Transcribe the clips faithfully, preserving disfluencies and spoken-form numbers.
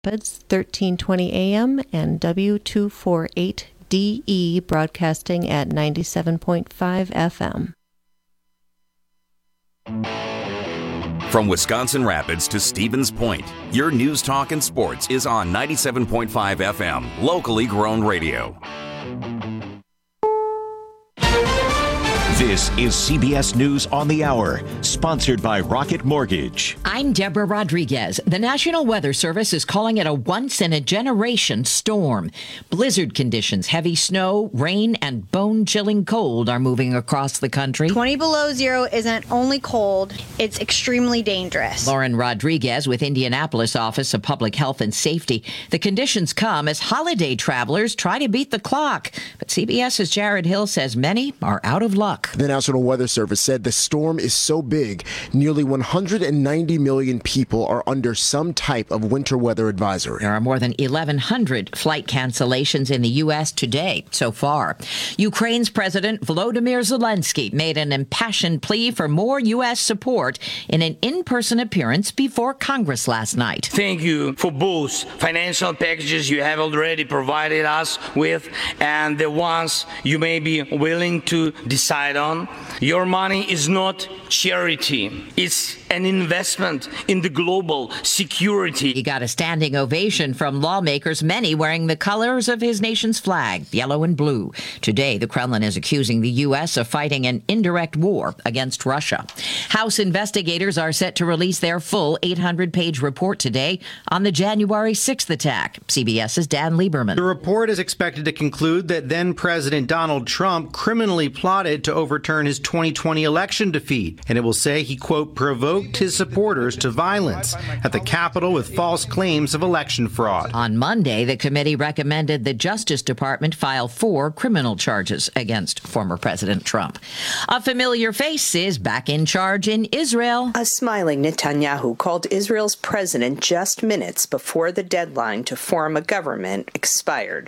Rapids, thirteen twenty A M, and W two forty-eight D E broadcasting at ninety-seven point five F M. From Wisconsin Rapids to Stevens Point, your news, talk, and sports is on ninety-seven point five F M, locally grown radio. This is C B S News on the Hour, sponsored by Rocket Mortgage. I'm Deborah Rodriguez. The National Weather Service is calling it a once-in-a-generation storm. Blizzard conditions, heavy snow, rain, and bone-chilling cold are moving across the country. twenty below zero isn't only cold, it's extremely dangerous. Lauren Rodriguez with Indianapolis Office of Public Health and Safety. The conditions come as holiday travelers try to beat the clock. But CBS's Jared Hill says many are out of luck. The National Weather Service said the storm is so big, nearly one hundred ninety million people are under some type of winter weather advisory. There are more than eleven hundred flight cancellations in the U S today so far. Ukraine's President Volodymyr Zelensky made an impassioned plea for more U S support in an in-person appearance before Congress last night. Thank you for both financial packages you have already provided us with and the ones you may be willing to decide on. Your money is not charity. It's an investment in the global security. He got a standing ovation from lawmakers, many wearing the colors of his nation's flag, yellow and blue. Today, the Kremlin is accusing the U S of fighting an indirect war against Russia. House investigators are set to release their full eight hundred page report today on the January sixth attack. CBS's Dan Lieberman. The report is expected to conclude that then-President Donald Trump criminally plotted to overturn his twenty twenty election defeat, and it will say he, quote, provoked his supporters to violence at the Capitol with false claims of election fraud. On Monday, the committee recommended the Justice Department file four criminal charges against former President Trump. A familiar face is back in charge in Israel. A smiling Netanyahu called Israel's president just minutes before the deadline to form a government expired.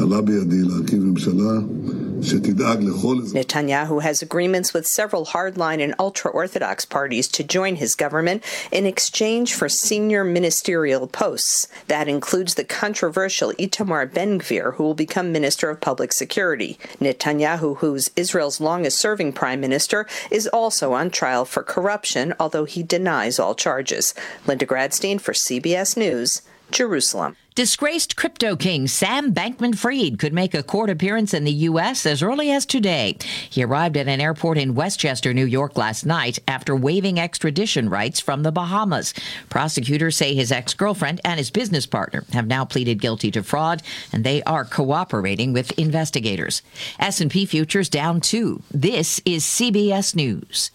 Netanyahu has agreements with several hardline and ultra-Orthodox parties to join his government in exchange for senior ministerial posts. That includes the controversial Itamar Ben-Gvir, who will become Minister of Public Security. Netanyahu, who's Israel's longest-serving prime minister, is also on trial for corruption, although he denies all charges. Linda Gradstein for C B S News, Jerusalem. Disgraced crypto king Sam Bankman-Fried could make a court appearance in the U S as early as today. He arrived at an airport in Westchester, New York last night after waiving extradition rights from the Bahamas. Prosecutors say his ex-girlfriend and his business partner have now pleaded guilty to fraud, and they are cooperating with investigators. S and P futures down two. This is C B S News.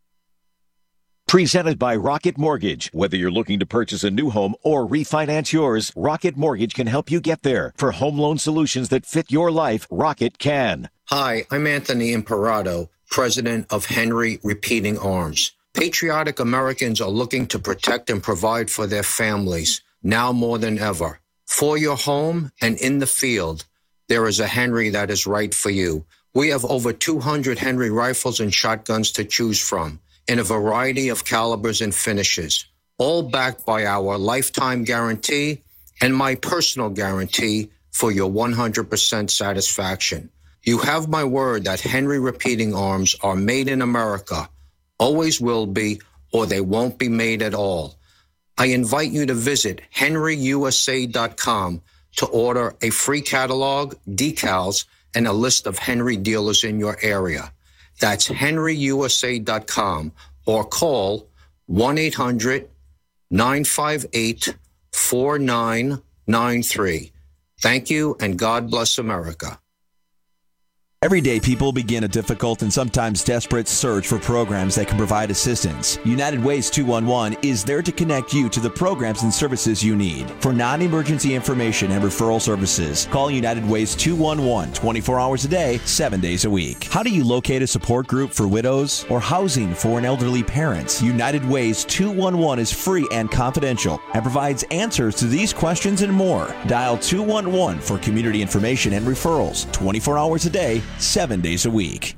Presented by Rocket Mortgage. Whether you're looking to purchase a new home or refinance yours, Rocket Mortgage can help you get there. For home loan solutions that fit your life, Rocket can. Hi, I'm Anthony Imparato, president of Henry Repeating Arms. Patriotic Americans are looking to protect and provide for their families, now more than ever. For your home and in the field, there is a Henry that is right for you. We have over two hundred Henry rifles and shotguns to choose from, in a variety of calibers and finishes, all backed by our lifetime guarantee and my personal guarantee for your one hundred percent satisfaction. You have my word that Henry Repeating Arms are made in America, always will be, or they won't be made at all. I invite you to visit henry u s a dot com to order a free catalog, decals, and a list of Henry dealers in your area. That's henry u s a dot com or call one eight hundred nine five eight four nine nine three. Thank you, and God bless America. Everyday people begin a difficult and sometimes desperate search for programs that can provide assistance. United Ways two one one is there to connect you to the programs and services you need. For non-emergency information and referral services, call United Ways two one one twenty-four hours a day, seven days a week. How do you locate a support group for widows or housing for an elderly parent? United Ways two one one is free and confidential and provides answers to these questions and more. Dial two one one for community information and referrals, twenty-four hours a day, seven days a week.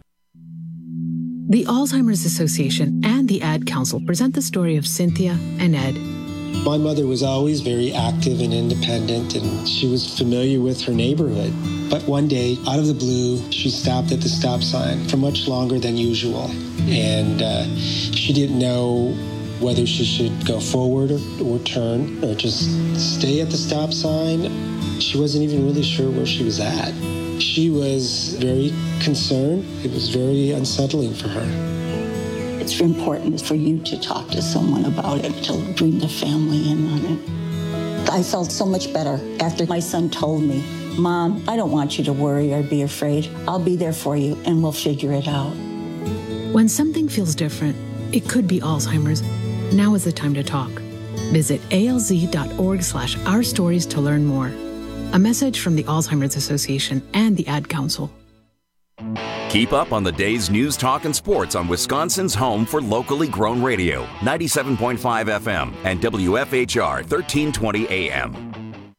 The Alzheimer's Association and the Ad Council present the story of Cynthia and Ed. My mother was always very active and independent, and she was familiar with her neighborhood. But one day, out of the blue, she stopped at the stop sign for much longer than usual. And uh, she didn't know whether she should go forward or, or turn or just stay at the stop sign. She wasn't even really sure where she was at. She was very concerned. It was very unsettling for her. It's important for you to talk to someone about it, to bring the family in on it. I felt so much better after my son told me, Mom, I don't want you to worry or be afraid. I'll be there for you and we'll figure it out. When something feels different, it could be Alzheimer's. Now is the time to talk. Visit alz.org slash our stories to learn more. A message from the Alzheimer's Association and the Ad Council. Keep up on the day's news, talk, and sports on Wisconsin's home for locally grown radio, ninety-seven point five F M and W F H R thirteen twenty A M.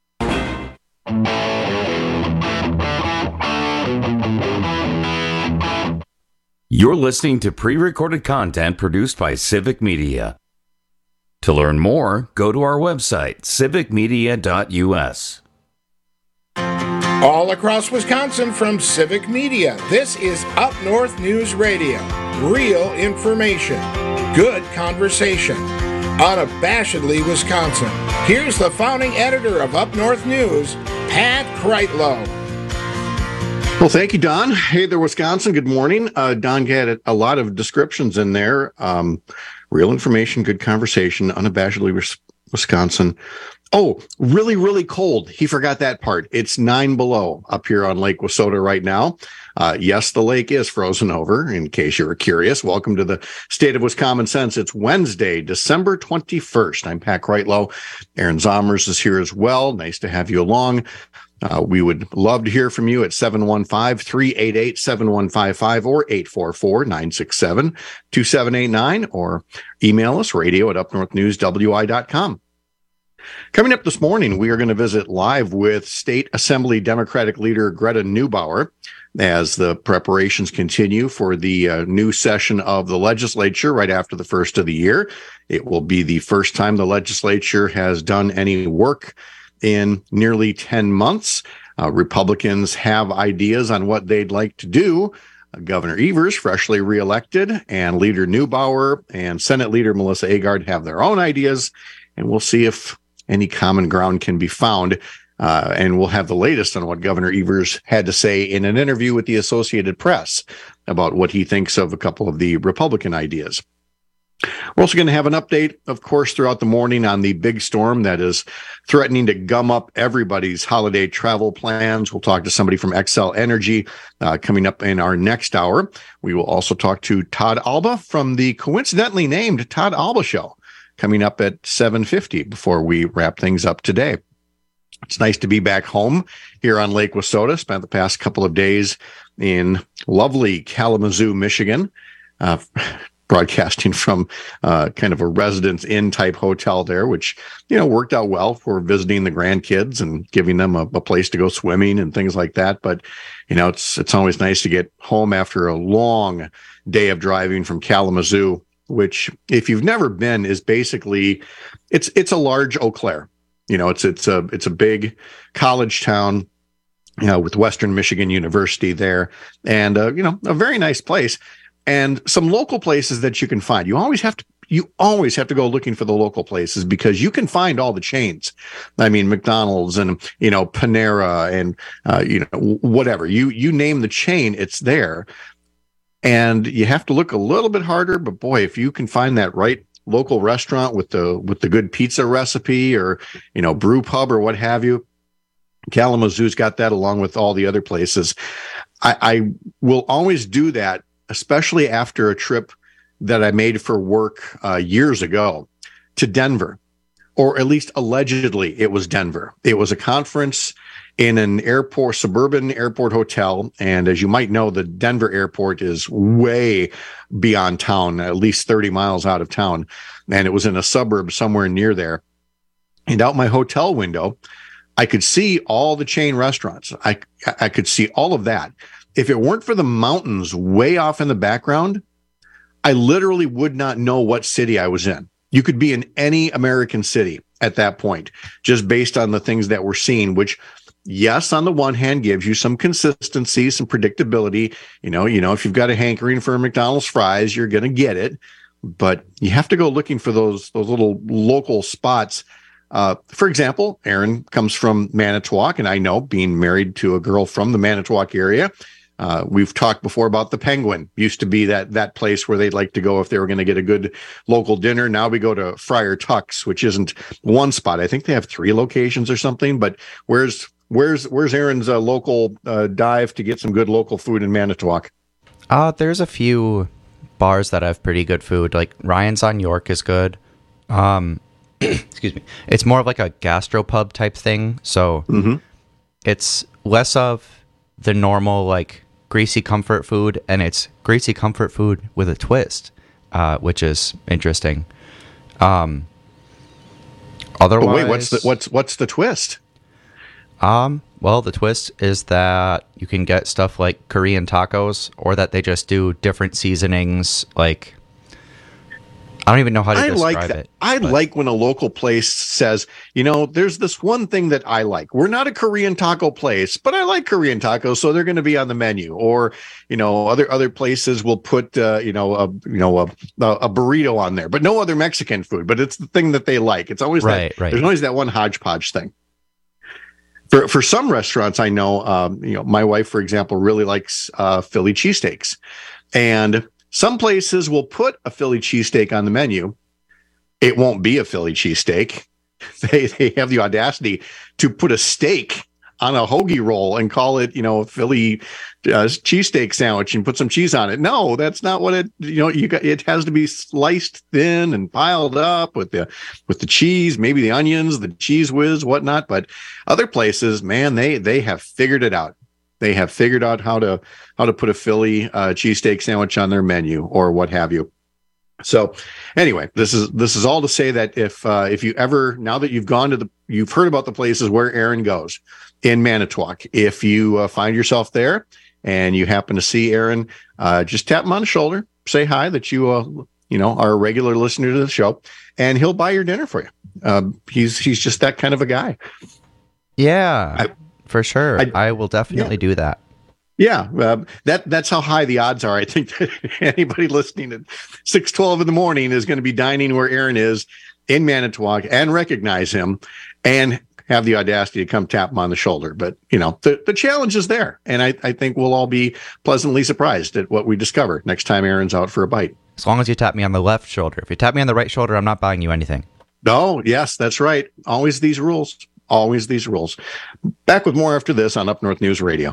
You're listening to pre-recorded content produced by Civic Media. To learn more, go to our website, civic media dot U S. All across Wisconsin from Civic Media, this is Up North News Radio. Real information, good conversation, unabashedly Wisconsin. Here's the founding editor of Up North News, Pat Kreitlow. Well, thank you, Don. Hey there, Wisconsin. Good morning. Uh, Don had a lot of descriptions in there. Um, real information, good conversation, unabashedly Wisconsin. Oh, really, really cold. He forgot that part. It's nine below up here on Lake Wissota right now. Uh, yes, the lake is frozen over, in case you were curious. Welcome to the State of Wisconsin Sense. It's Wednesday, December twenty-first. I'm Pat Kreitlow. Aaron Zomers is here as well. Nice to have you along. Uh, we would love to hear from you at seven one five, three eight eight, seven one five five or eight four four, nine six seven, two seven eight nine or email us radio at up north news w i dot com. Coming up this morning, we are going to visit live with State Assembly Democratic leader Greta Neubauer as the preparations continue for the uh, new session of the legislature right after the first of the year. It will be the first time the legislature has done any work in nearly ten months. Uh, Republicans have ideas on what they'd like to do. Uh, Governor Evers, freshly reelected, and Leader Neubauer and Senate Leader Melissa Agard have their own ideas, and we'll see if any common ground can be found. Uh, and we'll have the latest on what Governor Evers had to say in an interview with the Associated Press about what he thinks of a couple of the Republican ideas. We're also going to have an update, of course, throughout the morning on the big storm that is threatening to gum up everybody's holiday travel plans. We'll talk to somebody from Xcel Energy uh, coming up in our next hour. We will also talk to Todd Alba from the coincidentally named Todd Alba Show, coming up at seven fifty before we wrap things up today. It's nice to be back home here on Lake Wissota. Spent the past couple of days in lovely Kalamazoo, Michigan, uh, broadcasting from uh, kind of a Residence Inn type hotel there, which, you know, worked out well for visiting the grandkids and giving them a, a place to go swimming and things like that. But, you know, it's it's always nice to get home after a long day of driving from Kalamazoo, which, if you've never been, is basically, it's it's a large Eau Claire. You know, it's it's a it's a big college town, you know, with Western Michigan University there, and uh, you know, a very nice place, and some local places that you can find. You always have to you always have to go looking for the local places because you can find all the chains. I mean, McDonald's and, you know, Panera and uh, you know, whatever you you name the chain, it's there. And you have to look a little bit harder, but boy, if you can find that right local restaurant with the with the good pizza recipe or, you know, brew pub or what have you, Kalamazoo's got that along with all the other places. I, I will always do that, especially after a trip that I made for work uh, years ago to Denver, or at least allegedly it was Denver. It was a conference in an airport, suburban airport hotel. And as you might know, the Denver airport is way beyond town, at least thirty miles out of town. And it was in a suburb somewhere near there. And out my hotel window, I could see all the chain restaurants. I, I could see all of that. If it weren't for the mountains way off in the background, I literally would not know what city I was in. You could be in any American city at that point, just based on the things that we're seeing, which, yes, on the one hand, gives you some consistency, some predictability. You know, you know, if you've got a hankering for McDonald's fries, you're going to get it. But you have to go looking for those those little local spots. Uh, for example, Aaron comes from Manitowoc, and I know, being married to a girl from the Manitowoc area, uh, we've talked before about the Penguin. Used to be that that place where they'd like to go if they were going to get a good local dinner. Now we go to Friar Tuck's, which isn't one spot. I think they have three locations or something. But where's where's where's Aaron's uh, local uh, dive to get some good local food in Manitowoc? Uh, there's a few bars that have pretty good food. Like Ryan's on York is good. Um, excuse me. It's more of like a gastropub type thing. So mm-hmm. it's less of the normal like greasy comfort food, and it's greasy comfort food with a twist, uh, which is interesting. Um, otherwise, but wait, what's the what's what's the twist? Um, well, the twist is that you can get stuff like Korean tacos, or that they just do different seasonings. Like, I don't even know how to I describe like that. it. I but. like when a local place says, you know, there's this one thing that I like. We're not a Korean taco place, but I like Korean tacos, so they're going to be on the menu. Or, you know, other other places will put, uh, you know, a you know a, a burrito on there, but no other Mexican food. But it's the thing that they like. It's always right, that. Right. There's always that one hodgepodge thing. For for some restaurants, I know, um, you know, my wife, for example, really likes uh, Philly cheesesteaks, and some places will put a Philly cheesesteak on the menu. It won't be a Philly cheesesteak. They they have the audacity to put a steak on a hoagie roll and call it, you know, Philly uh, cheesesteak sandwich and put some cheese on it. No, that's not what it, you know, you got, it has to be sliced thin and piled up with the, with the cheese, maybe the onions, the cheese whiz, whatnot. But other places, man, they, they have figured it out. They have figured out how to, how to put a Philly uh, cheesesteak sandwich on their menu or what have you. So anyway, this is, this is all to say that if, uh, if you ever, now that you've gone to the, you've heard about the places where Aaron goes in Manitowoc, if you uh, find yourself there and you happen to see Aaron, uh, just tap him on the shoulder, say hi, that you, uh, you know, are a regular listener to the show, and he'll buy your dinner for you. Um, he's, he's just that kind of a guy. Yeah, I, for sure. I, I will definitely yeah. do that. Yeah, uh, that that's how high the odds are. I think that anybody listening at six twelve in the morning is going to be dining where Aaron is in Manitowoc and recognize him and have the audacity to come tap him on the shoulder. But, you know, the, the challenge is there. And I, I think we'll all be pleasantly surprised at what we discover next time Aaron's out for a bite. As long as you tap me on the left shoulder. If you tap me on the right shoulder, I'm not buying you anything. No, yes, that's right. Always these rules. Always these rules. Back with more after this on Up North News Radio.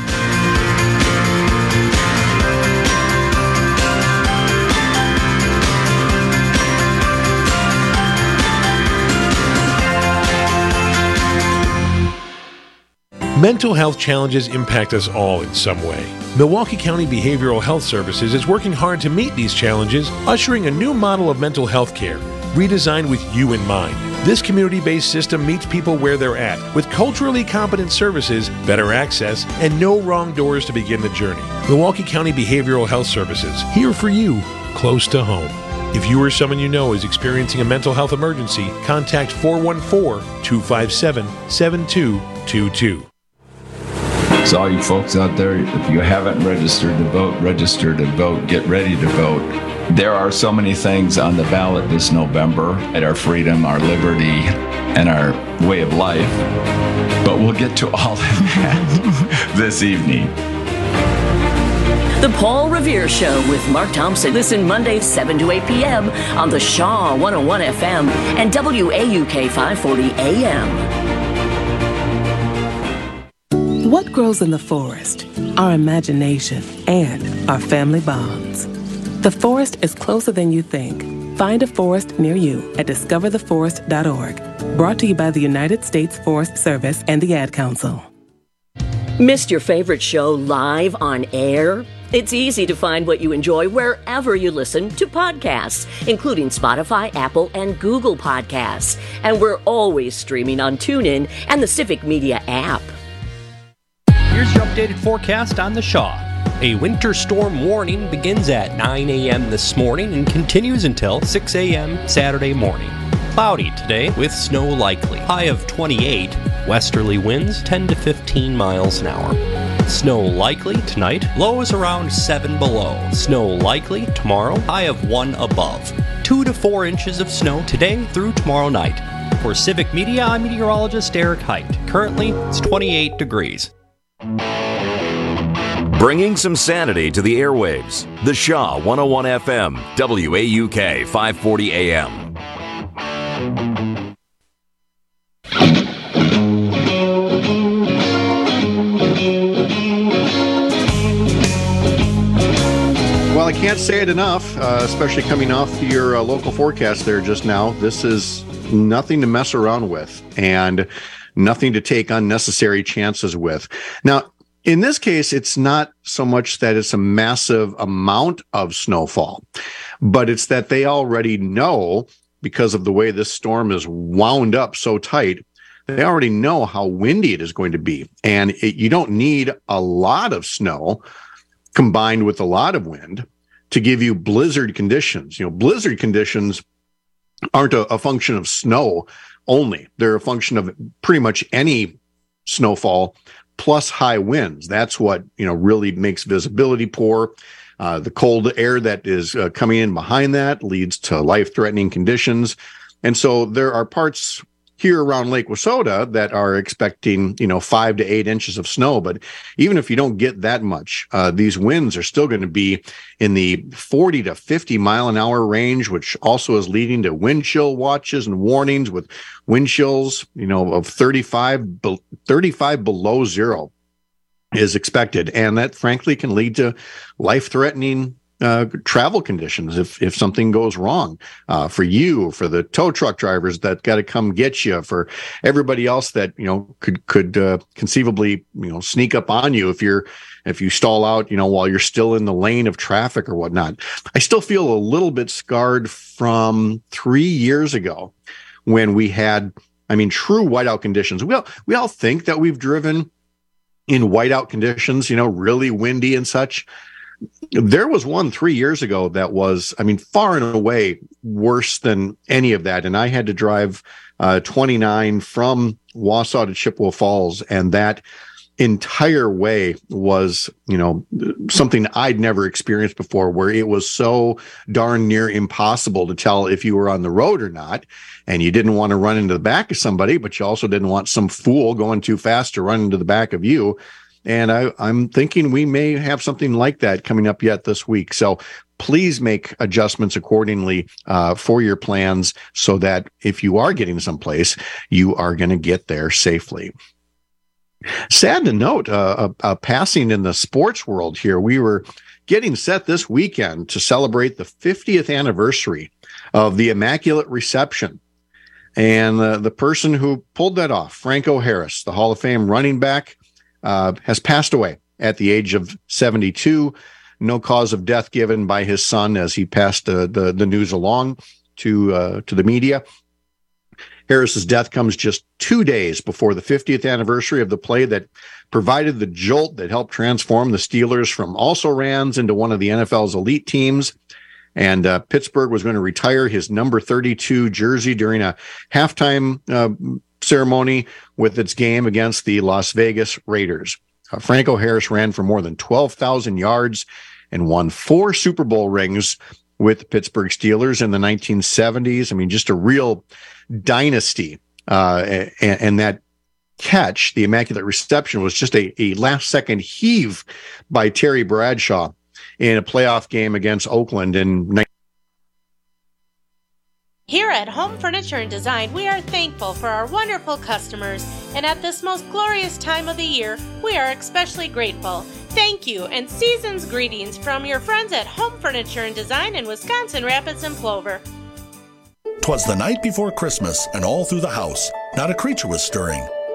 Mental health challenges impact us all in some way. Milwaukee County Behavioral Health Services is working hard to meet these challenges, ushering a new model of mental health care, redesigned with you in mind. This community-based system meets people where they're at, with culturally competent services, better access, and no wrong doors to begin the journey. Milwaukee County Behavioral Health Services, here for you, close to home. If you or someone you know is experiencing a mental health emergency, contact four one four, two five seven, seven two two two. So all you folks out there, if you haven't registered to vote, register to vote, get ready to vote. There are so many things on the ballot this November at our freedom, our liberty, and our way of life. But we'll get to all of that this evening. The Paul Revere Show with Mark Thompson. Listen Monday, seven to eight p.m. on the Shaw one oh one F M and W A U K five forty A M. What grows in the forest? Our imagination and our family bonds. The forest is closer than you think. Find a forest near you at discover the forest dot org. Brought to you by the United States Forest Service and the Ad Council. Missed your favorite show live on air? It's easy to find what you enjoy wherever you listen to podcasts, including Spotify, Apple, and Google Podcasts. And we're always streaming on TuneIn and the Civic Media app. Here's your updated forecast on the Shaw. A winter storm warning begins at nine a.m. this morning and continues until six a.m. Saturday morning. Cloudy today with snow likely. High of twenty-eight. Westerly winds ten to fifteen miles an hour. Snow likely tonight. Low is around seven below. Snow likely tomorrow. High of one above. two to four inches of snow today through tomorrow night. For Civic Media, I'm meteorologist Eric Height. Currently, it's twenty-eight degrees. Bringing some sanity to the airwaves. The Shaw one oh one F M, W A U K five forty A M. Well, I can't say it enough, uh, especially coming off your uh, local forecast there just now. This is nothing to mess around with and nothing to take unnecessary chances with. Now, in this case, it's not so much that it's a massive amount of snowfall, but it's that they already know, because of the way this storm is wound up so tight, they already know how windy it is going to be. And it, you don't need a lot of snow combined with a lot of wind to give you blizzard conditions. You know, blizzard conditions aren't a, a function of snow only. They're a function of pretty much any snowfall plus high winds. That's what, you know, really makes visibility poor. Uh, the cold air that is uh, coming in behind that leads to life-threatening conditions. And so there are parts here around Lake Wissota that are expecting, you know, five to eight inches of snow. But even if you don't get that much, uh, these winds are still going to be in the forty to fifty mile an hour range, which also is leading to wind chill watches and warnings with wind chills, you know, of thirty-five, thirty-five below zero is expected. And that frankly can lead to life-threatening Uh, travel conditions if if something goes wrong uh, for you, for the tow truck drivers that got to come get you, for everybody else that, you know, could could uh, conceivably, you know, sneak up on you if you're if you stall out, you know, while you're still in the lane of traffic or whatnot. I still feel a little bit scarred from three years ago when we had, I mean, true whiteout conditions. We all we all think that we've driven in whiteout conditions, you know, really windy and such. There was one three years ago that was, I mean, far and away worse than any of that. And I had to drive uh, twenty-nine from Wausau to Chippewa Falls. And that entire way was, you know, something I'd never experienced before, where it was so darn near impossible to tell if you were on the road or not. And you didn't want to run into the back of somebody, but you also didn't want some fool going too fast to run into the back of you. And I, I'm thinking we may have something like that coming up yet this week. So please make adjustments accordingly uh, for your plans so that if you are getting someplace, you are going to get there safely. Sad to note, uh, a, a passing in the sports world here. We were getting set this weekend to celebrate the fiftieth anniversary of the Immaculate Reception. And uh, the person who pulled that off, Franco Harris, the Hall of Fame running back, Uh, has passed away at the age of seventy-two. No cause of death given by his son as he passed uh, the the news along to uh, to the media. Harris's death comes just two days before the fiftieth anniversary of the play that provided the jolt that helped transform the Steelers from also-rans into one of the N F L's elite teams. And uh, Pittsburgh was going to retire his number thirty-two jersey during a halftime uh, ceremony with its game against the Las Vegas Raiders. Uh, Franco Harris ran for more than twelve thousand yards and won four Super Bowl rings with the Pittsburgh Steelers in the nineteen seventies. I mean, just a real dynasty. Uh, and, and that catch, the Immaculate Reception, was just a, a last-second heave by Terry Bradshaw in a playoff game against Oakland in nineteen. Here at Home Furniture and Design, we are thankful for our wonderful customers, and at this most glorious time of the year, we are especially grateful. Thank you, and season's greetings from your friends at Home Furniture and Design in Wisconsin Rapids and Plover. 'Twas the night before Christmas, and all through the house, not a creature was stirring.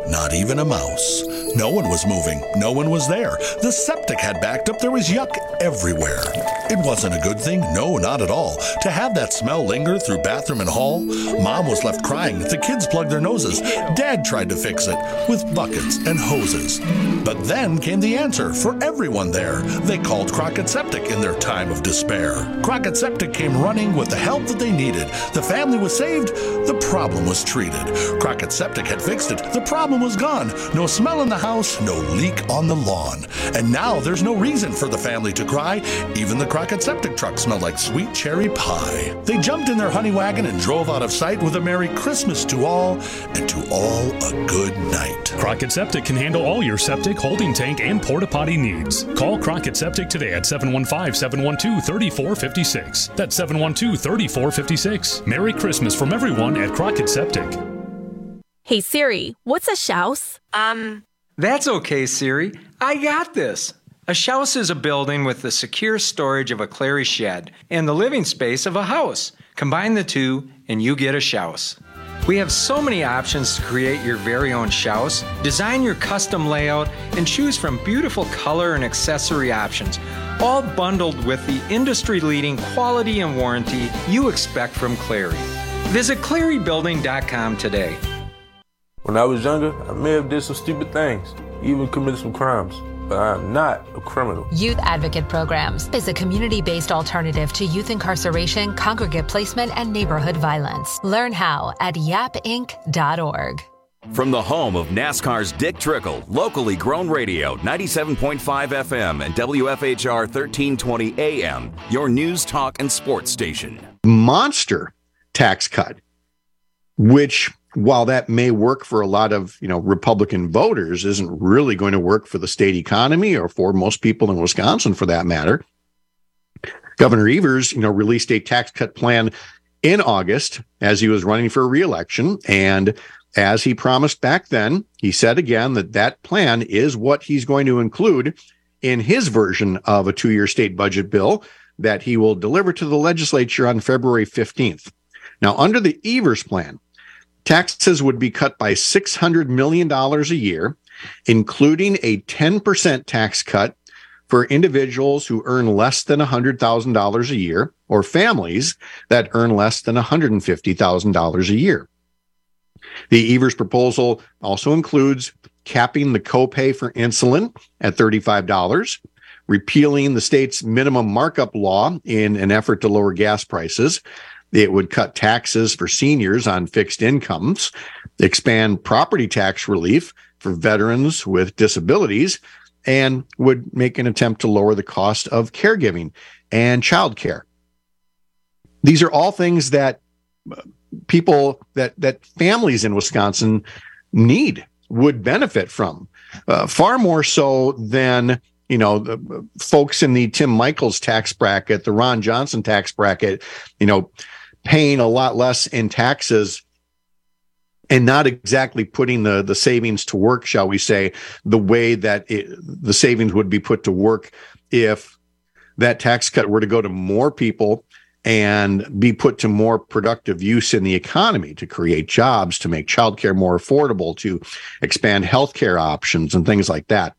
Not even a mouse. No one was moving. No one was there. The septic had backed up. There was yuck everywhere. It wasn't a good thing. No, not at all. To have that smell linger through bathroom and hall. Mom was left crying. The kids plugged their noses. Dad tried to fix it with buckets and hoses. But then came the answer for everyone there. They called Crockett Septic in their time of despair. Crockett Septic came running with the help that they needed. The family was saved. The problem was treated. Crockett Septic had fixed it. The problem was gone. No smell in the house, no leak on the lawn. And now there's no reason for the family to cry. Even the Crockett Septic truck smelled like sweet cherry pie. They jumped in their honey wagon and drove out of sight with a Merry Christmas to all, and to all a good night. Crockett Septic can handle all your septic, holding tank, and porta potty needs. Call Crockett Septic today at seven one five, seven one two, three four five six. That's seven one two, three four five six. Merry Christmas from everyone at Crockett Septic. Hey Siri, what's a shouse? Um... That's okay, Siri. I got this. A shouse is a building with the secure storage of a Clary shed and the living space of a house. Combine the two and you get a shouse. We have so many options to create your very own shouse, design your custom layout, and choose from beautiful color and accessory options, all bundled with the industry-leading quality and warranty you expect from Clary. Visit clary building dot com today. When I was younger, I may have did some stupid things, even committed some crimes, but I am not a criminal. Youth Advocate Programs is a community-based alternative to youth incarceration, congregate placement, and neighborhood violence. Learn how at yap inc dot org. From the home of NASCAR's Dick Trickle, locally grown radio, ninety-seven point five F M and W F H R thirteen twenty A M, your news, talk, and sports station. Monster tax cut, which, while that may work for a lot of, you know, Republican voters, isn't really going to work for the state economy or for most people in Wisconsin, for that matter. Governor Evers, you know, released a tax cut plan in August as he was running for re-election. And as he promised back then, he said again that that plan is what he's going to include in his version of a two-year state budget bill that he will deliver to the legislature on February fifteenth. Now, under the Evers plan, taxes would be cut by six hundred million dollars a year, including a ten percent tax cut for individuals who earn less than one hundred thousand dollars a year or families that earn less than one hundred fifty thousand dollars a year. The Evers proposal also includes capping the copay for insulin at thirty-five dollars, repealing the state's minimum markup law in an effort to lower gas prices. It would cut taxes for seniors on fixed incomes, expand property tax relief for veterans with disabilities, and would make an attempt to lower the cost of caregiving and childcare. These are all things that people, that, that families in Wisconsin need, would benefit from, uh, far more so than, you know, the folks in the Tim Michaels tax bracket, the Ron Johnson tax bracket, you know, paying a lot less in taxes and not exactly putting the, the savings to work, shall we say, the way that it, the savings would be put to work if that tax cut were to go to more people and be put to more productive use in the economy, to create jobs, to make childcare more affordable, to expand healthcare options and things like that.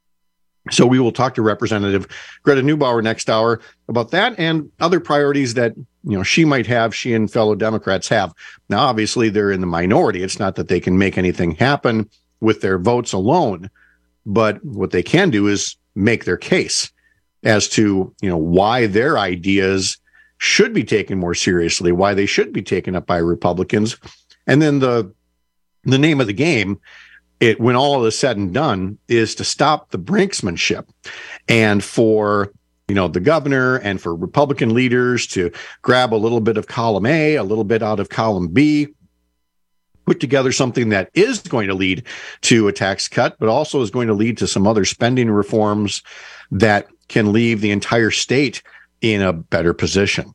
So we will talk to Representative Greta Neubauer next hour about that and other priorities that, you know, she might have, she and fellow Democrats have. Now, obviously, they're in the minority. It's not that they can make anything happen with their votes alone, but what they can do is make their case as to, you know, why their ideas should be taken more seriously, why they should be taken up by Republicans. And then the the name of the game, it, when all is said and done, is to stop the brinksmanship, and for, you know, the governor and for Republican leaders to grab a little bit of column A, a little bit out of column B, put together something that is going to lead to a tax cut, but also is going to lead to some other spending reforms that can leave the entire state in a better position.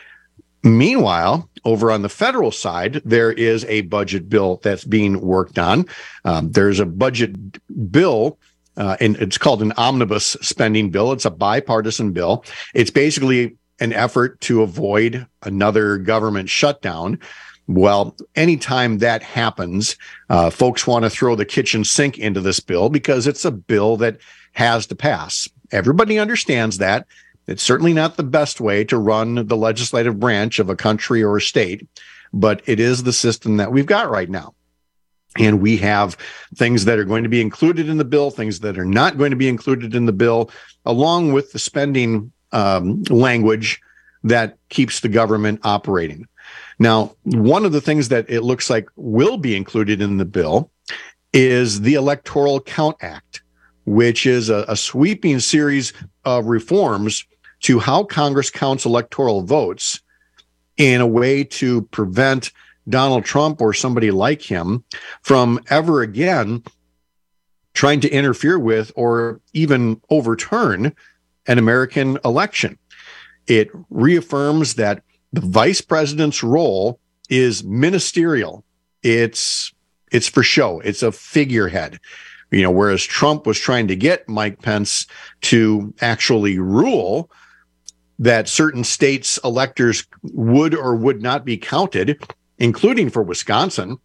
Meanwhile, over on the federal side, there is a budget bill that's being worked on. Um, there's a budget bill, uh, and it's called an omnibus spending bill. It's a bipartisan bill. It's basically an effort to avoid another government shutdown. Well, anytime that happens, uh, folks want to throw the kitchen sink into this bill because it's a bill that has to pass. Everybody understands that. It's certainly not the best way to run the legislative branch of a country or a state, but it is the system that we've got right now. And we have things that are going to be included in the bill, things that are not going to be included in the bill, along with the spending um, language that keeps the government operating. Now, one of the things that it looks like will be included in the bill is the Electoral Count Act, which is a, a sweeping series of reforms to how Congress counts electoral votes in a way to prevent Donald Trump or somebody like him from ever again trying to interfere with or even overturn an American election. It reaffirms that the vice president's role is ministerial. It's it's for show. It's a figurehead. You know, whereas Trump was trying to get Mike Pence to actually rule that certain states' electors would or would not be counted, including for Wisconsin,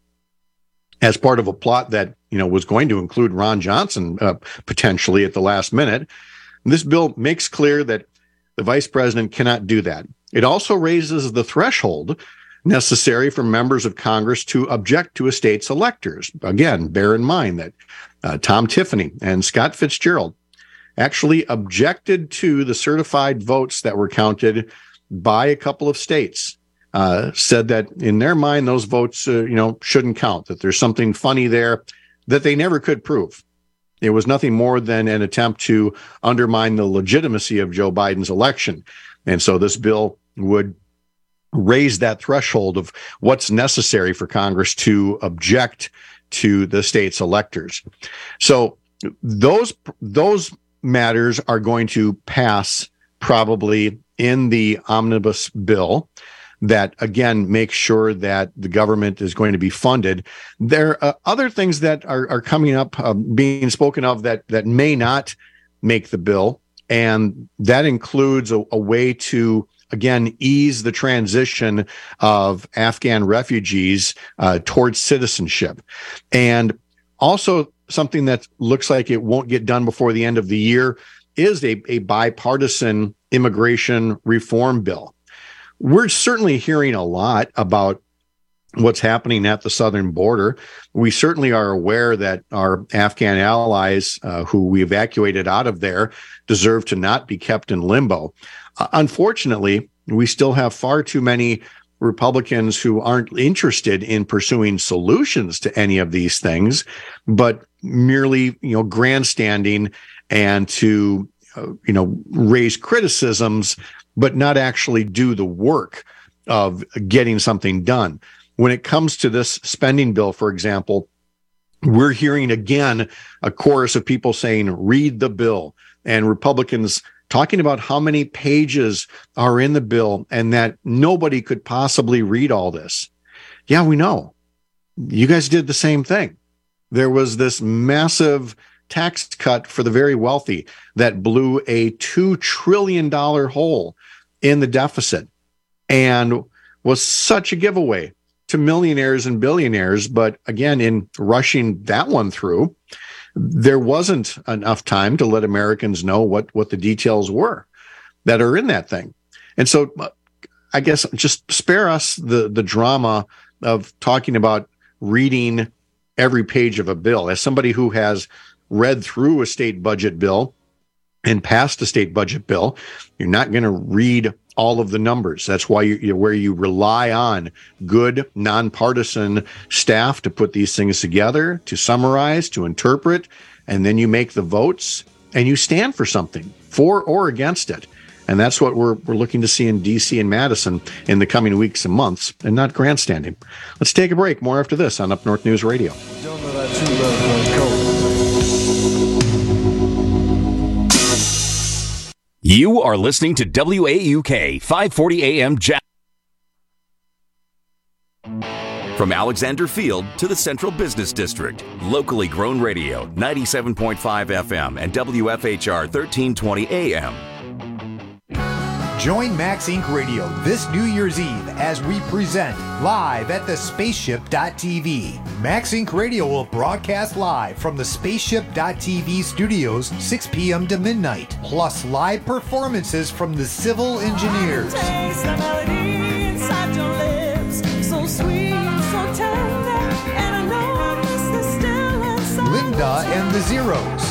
as part of a plot that, you know, was going to include Ron Johnson uh, potentially at the last minute. This bill makes clear that the vice president cannot do that. It also raises the threshold necessary for members of Congress to object to a state's electors. Again, bear in mind that uh, Tom Tiffany and Scott Fitzgerald actually objected to the certified votes that were counted by a couple of states. Uh, said that in their mind, those votes, uh, you know, shouldn't count, that there's something funny there that they never could prove. It was nothing more than an attempt to undermine the legitimacy of Joe Biden's election. And so this bill would raise that threshold of what's necessary for Congress to object to the state's electors. So those, those matters are going to pass probably in the omnibus bill that, again, makes sure that the government is going to be funded. There are uh, other things that are, are coming up, uh, being spoken of that, that may not make the bill. And that includes a, a way to, again, ease the transition of Afghan refugees uh, towards citizenship. And also something that looks like it won't get done before the end of the year is a, a bipartisan immigration reform bill. We're certainly hearing a lot about what's happening at the southern border. We certainly are aware that our Afghan allies uh, who we evacuated out of there deserve to not be kept in limbo. Uh, unfortunately, we still have far too many Republicans who aren't interested in pursuing solutions to any of these things, but merely, you know, grandstanding and to, uh, you know, raise criticisms, but not actually do the work of getting something done. When it comes to this spending bill, for example, we're hearing again a chorus of people saying, read the bill, and Republicans talking about how many pages are in the bill and that nobody could possibly read all this. Yeah, we know. You guys did the same thing. There was this massive tax cut for the very wealthy that blew a two trillion dollars hole in the deficit and was such a giveaway to millionaires and billionaires. But again, in rushing that one through, there wasn't enough time to let Americans know what, what the details were that are in that thing. And so I guess just spare us the, the drama of talking about reading every page of a bill. As somebody who has read through a state budget bill and passed a state budget bill, you're not going to read all of the numbers. That's why you, you where you rely on good nonpartisan staff to put these things together, to summarize, to interpret, and then you make the votes and you stand for something, for or against it. And that's what we're we're looking to see in D C and Madison in the coming weeks and months, and not grandstanding. Let's take a break. More after this on Up North News Radio. You are listening to W A U K five forty A M Jack. From Alexander Field to the Central Business District, locally grown radio, ninety-seven point five F M and W F H R thirteen twenty A M. Join Max Incorporated. Radio this New Year's Eve as we present live at the spaceship dot t v. Max Incorporated. Radio will broadcast live from the spaceship dot t v studios six p.m. to midnight, plus live performances from the Civil Engineers. Linda and the Zeros.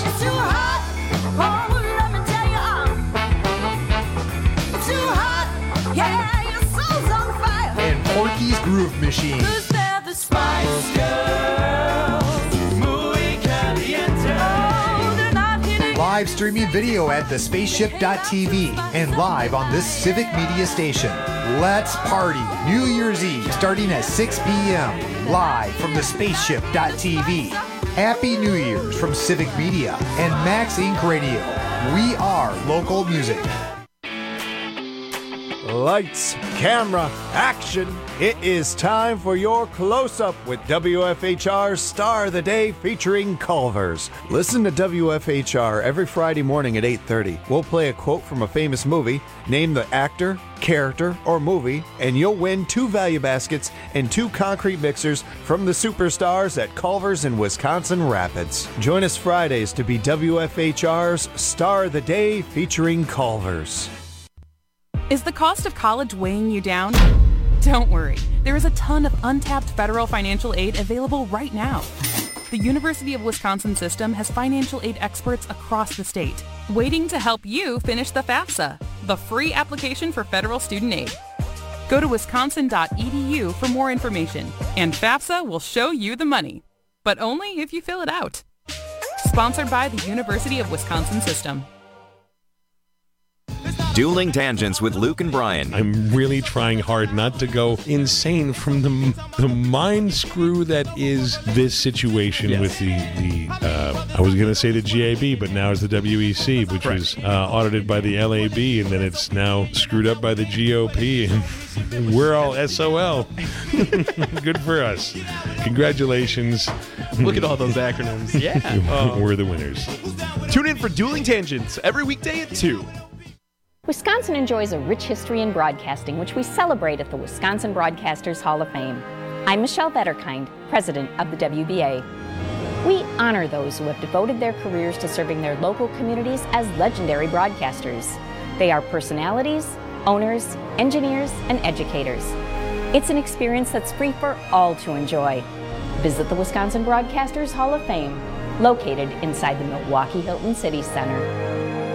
Yeah, your soul's on fire. And Porky's Groove Machine. Who's there, the Spice Girls? Muy caliente. Oh, they're not hitting. Live streaming video at the spaceship dot t v and live on this Civic Media station. Let's party New Year's Eve starting at six p.m. live from the spaceship dot t v. Happy New Year's from Civic Media and Max Incorporated. Radio. We are local music. Lights, camera, action. It is time for your close-up with W F H R's Star of the Day featuring Culver's. Listen to W F H R every Friday morning at eight thirty. We'll play a quote from a famous movie, name the actor, character, or movie, and you'll win two value baskets and two concrete mixers from the superstars at Culver's in Wisconsin Rapids. Join us Fridays to be W F H R's Star of the Day featuring Culver's. Is the cost of college weighing you down? Don't worry. There is a ton of untapped federal financial aid available right now. The University of Wisconsin system has financial aid experts across the state, waiting to help you finish the FAFSA, the free application for federal student aid. Go to wisconsin dot e d u for more information, and FAFSA will show you the money, but only if you fill it out. Sponsored by the University of Wisconsin system. Dueling Tangents with Luke and Brian. I'm really trying hard not to go insane from the the mind screw that is this situation yes. with the, the uh, I was going to say the G A B, but now it's the W E C, which right. was uh, audited by the L A B, and then it's now screwed up by the G O P, and we're all S O L. Good for us. Congratulations. Look at all those acronyms. Yeah. uh, we're the winners. Tune in for Dueling Tangents every weekday at two. Wisconsin enjoys a rich history in broadcasting, which we celebrate at the Wisconsin Broadcasters Hall of Fame. I'm Michelle Vetterkind, president of the W B A. We honor those who have devoted their careers to serving their local communities as legendary broadcasters. They are personalities, owners, engineers, and educators. It's an experience that's free for all to enjoy. Visit the Wisconsin Broadcasters Hall of Fame, located inside the Milwaukee Hilton City Center.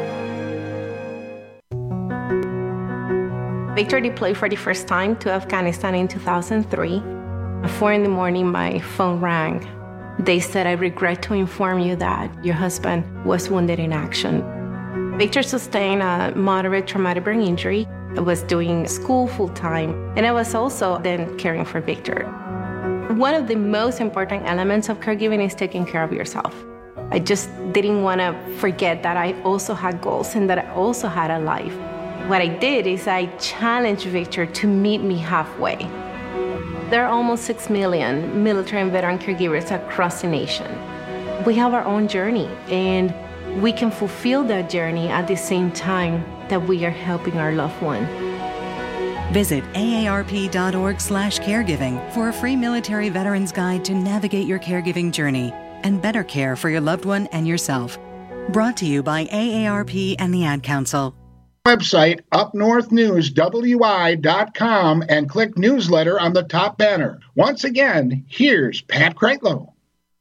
Victor deployed for the first time to Afghanistan in two thousand three. At four in the morning, my phone rang. They said, "I regret to inform you that your husband was wounded in action." Victor sustained a moderate traumatic brain injury. I was doing school full-time, and I was also then caring for Victor. One of the most important elements of caregiving is taking care of yourself. I just didn't want to forget that I also had goals and that I also had a life. What I did is I challenged Victor to meet me halfway. There are almost six million military and veteran caregivers across the nation. We have our own journey, and we can fulfill that journey at the same time that we are helping our loved one. Visit A A R P dot org slash caregiving for a free military veterans guide to navigate your caregiving journey and better care for your loved one and yourself. Brought to you by A A R P and the Ad Council. Website up north news w i dot com and click newsletter on the top banner. Once again, here's Pat Kreitlow.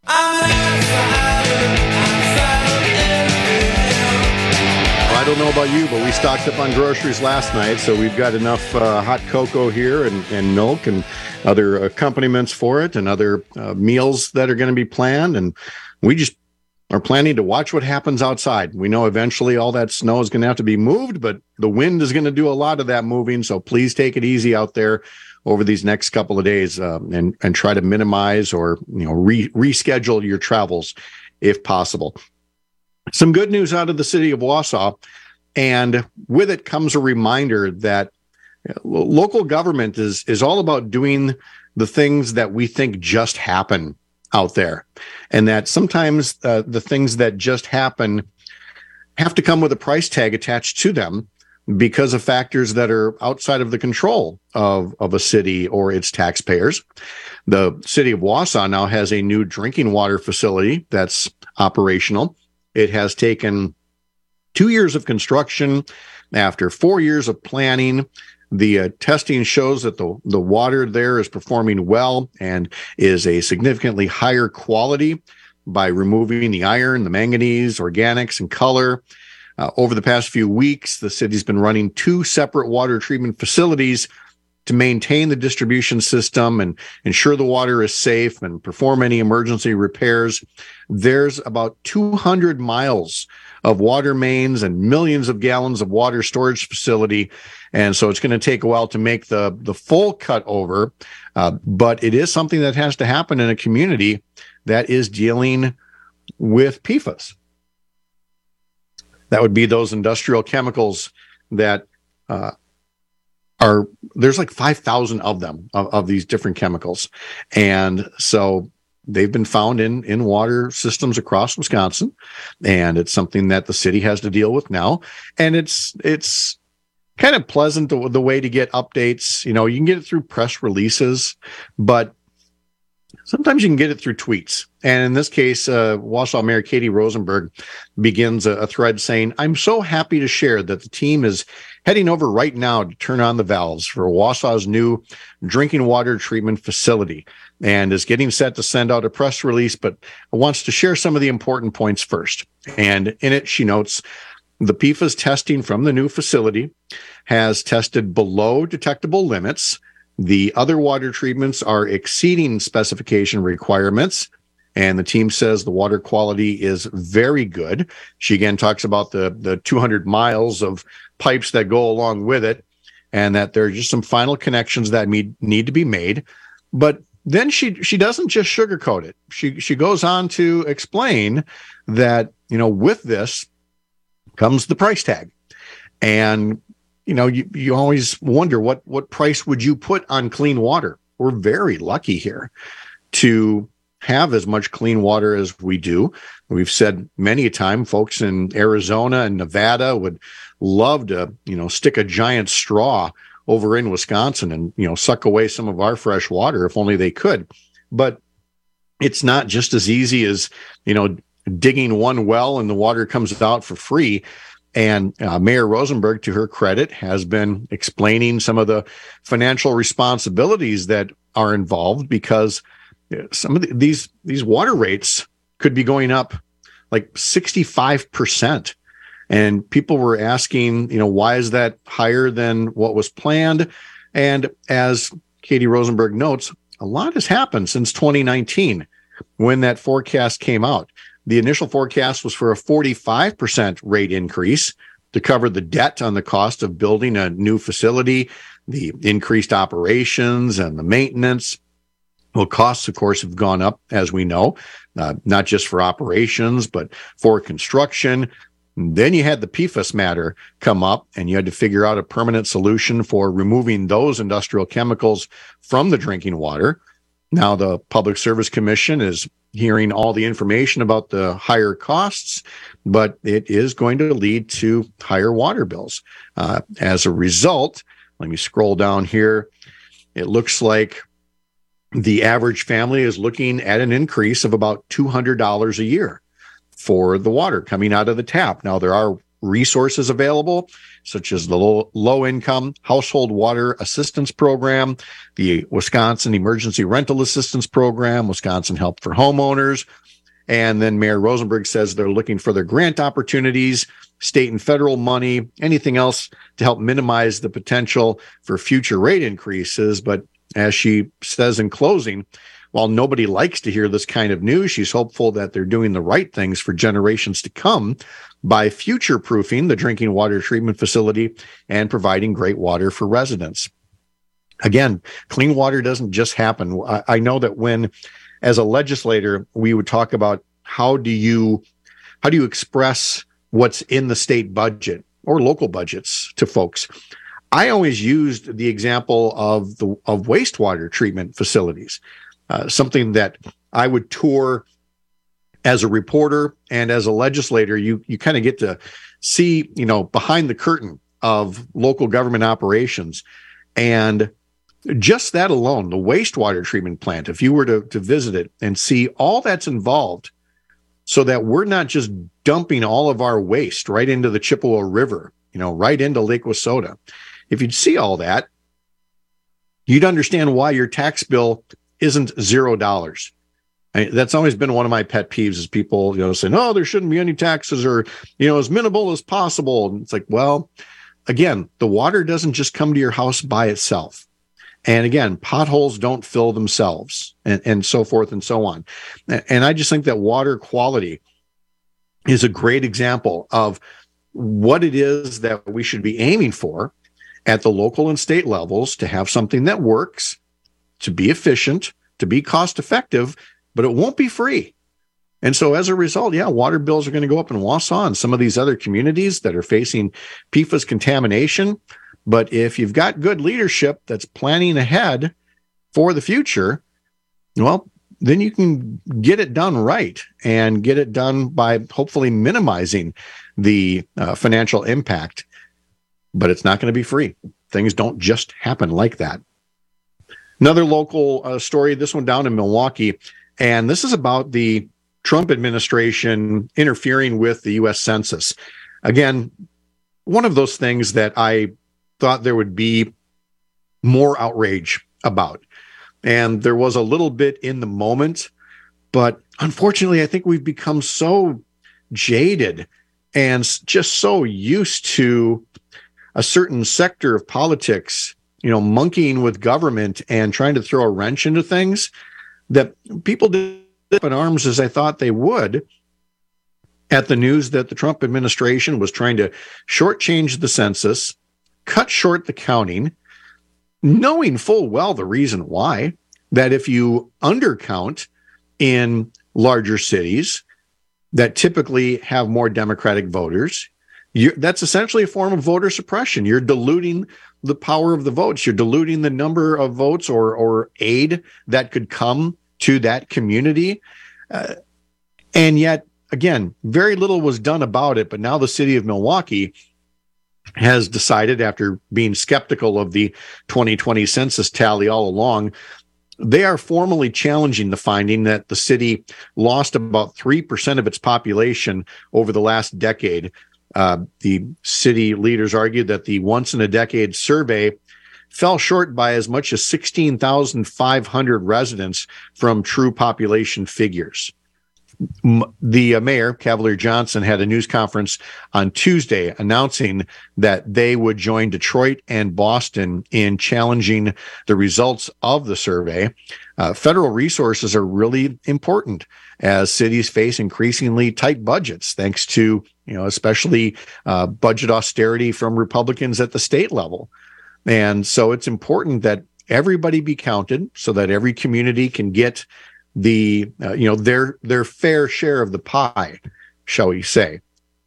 I don't know about you, but we stocked up on groceries last night, so we've got enough uh, hot cocoa here and, and milk and other accompaniments for it and other uh, meals that are going to be planned. And we just are planning to watch what happens outside. We know eventually all that snow is going to have to be moved, but the wind is going to do a lot of that moving. So please take it easy out there over these next couple of days uh, and, and try to minimize or, you know, re- reschedule your travels if possible. Some good news out of the city of Wausau, and with it comes a reminder that local government is, is all about doing the things that we think just happen out there, and that sometimes uh, the things that just happen have to come with a price tag attached to them, because of factors that are outside of the control of, of a city or its taxpayers. The city of Wausau now has a new drinking water facility that's operational. It has taken two years of construction after four years of planning. The uh, testing shows that the, the water there is performing well and is a significantly higher quality by removing the iron, the manganese, organics, and color. Uh, over the past few weeks, the city's been running two separate water treatment facilities to maintain the distribution system and ensure the water is safe and perform any emergency repairs. There's about two hundred miles of water mains and millions of gallons of water storage facility. And so it's going to take a while to make the, the full cut over. Uh, but it is something that has to happen in a community that is dealing with P F A S. That would be those industrial chemicals that uh, are, there's like five thousand of them, of, of these different chemicals. And so they've been found in, in water systems across Wisconsin, and it's something that the city has to deal with now. And it's, it's kind of pleasant the, the way to get updates. You know, you can get it through press releases, but sometimes you can get it through tweets. And in this case, uh, Wausau Mayor Katie Rosenberg begins a, a thread saying, "I'm so happy to share that the team is heading over right now to turn on the valves for Wausau's new drinking water treatment facility and is getting set to send out a press release, but wants to share some of the important points first." And in it, she notes, the P F A S testing from the new facility has tested below detectable limits. The other water treatments are exceeding specification requirements, and the team says the water quality is very good. She again talks about the, the two hundred miles of pipes that go along with it, and that there are just some final connections that need, need to be made. But then she she doesn't just sugarcoat it. She she goes on to explain that, you know, with this comes the price tag. And you know, you, you always wonder what, what price would you put on clean water? We're very lucky here to have as much clean water as we do. We've said many a time, folks in Arizona and Nevada would love to, you know, stick a giant straw over in Wisconsin and, you know, suck away some of our fresh water if only they could. But it's not just as easy as, you know, digging one well and the water comes out for free. And uh, Mayor Rosenberg, to her credit, has been explaining some of the financial responsibilities that are involved, because some of the, these these water rates could be going up like sixty-five percent. And people were asking, you know, why is that higher than what was planned? And as Katie Rosenberg notes, a lot has happened since twenty nineteen when that forecast came out. The initial forecast was for a forty-five percent rate increase to cover the debt on the cost of building a new facility, the increased operations and the maintenance. Well, costs, of course, have gone up, as we know, uh, not just for operations, but for construction. Then you had the P F A S matter come up, and you had to figure out a permanent solution for removing those industrial chemicals from the drinking water. Now the Public Service Commission is hearing all the information about the higher costs, but it is going to lead to higher water bills. Uh, as a result, let me scroll down here. It looks like the average family is looking at an increase of about two hundred dollars a year for the water coming out of the tap. Now, there are resources available, such as the low, low-income household water assistance program, the Wisconsin Emergency Rental Assistance Program, Wisconsin Help for Homeowners. And then Mayor Rosenberg says they're looking for their grant opportunities, state and federal money, anything else to help minimize the potential for future rate increases. But as she says in closing, while nobody likes to hear this kind of news, she's hopeful that they're doing the right things for generations to come by future-proofing the drinking water treatment facility and providing great water for residents. Again, clean water doesn't just happen. I, I know that when, as a legislator, we would talk about how do you how do you express what's in the state budget or local budgets to folks. I always used the example of the of wastewater treatment facilities. Uh, something that I would tour as a reporter and as a legislator. You you kind of get to see, you know, behind the curtain of local government operations. And just that alone, the wastewater treatment plant, if you were to, to visit it and see all that's involved so that we're not just dumping all of our waste right into the Chippewa River, you know, right into Lake Wissota. If you'd see all that, you'd understand why your tax bill isn't zero dollars. I, that's always been one of my pet peeves is people, you know, saying, oh, there shouldn't be any taxes or, you know, as minimal as possible. And it's like, well, again, the water doesn't just come to your house by itself. And again, potholes don't fill themselves and, and so forth and so on. And I just think that water quality is a great example of what it is that we should be aiming for at the local and state levels to have something that works, to be efficient, to be cost effective, but it won't be free. And so as a result, yeah, water bills are going to go up in Wausau and some of these other communities that are facing P F A S contamination. But if you've got good leadership that's planning ahead for the future, well, then you can get it done right and get it done by hopefully minimizing the uh, financial impact. But it's not going to be free. Things don't just happen like that. Another local uh, story, this one down in Milwaukee, and this is about the Trump administration interfering with the U S Census. Again, one of those things that I thought there would be more outrage about. And there was a little bit in the moment, but unfortunately, I think we've become so jaded and just so used to a certain sector of politics, you know, monkeying with government and trying to throw a wrench into things that people did up in arms as I thought they would at the news that the Trump administration was trying to shortchange the census, cut short the counting, knowing full well the reason why, that if you undercount in larger cities that typically have more Democratic voters, you're, that's essentially a form of voter suppression. You're diluting the power of the votes. You're diluting the number of votes or, or aid that could come to that community. Uh, and yet, again, very little was done about it. But now the city of Milwaukee has decided, after being skeptical of the twenty twenty census tally all along, they are formally challenging the finding that the city lost about three percent of its population over the last decade. Uh, the city leaders argued that the once-in-a-decade survey fell short by as much as sixteen thousand five hundred residents from true population figures. The uh, mayor, Cavalier Johnson, had a news conference on Tuesday announcing that they would join Detroit and Boston in challenging the results of the survey. Uh, federal resources are really important as cities face increasingly tight budgets, thanks to, you know, especially uh, budget austerity from Republicans at the state level. And so it's important that everybody be counted so that every community can get the, uh, you know, their, their fair share of the pie, shall we say.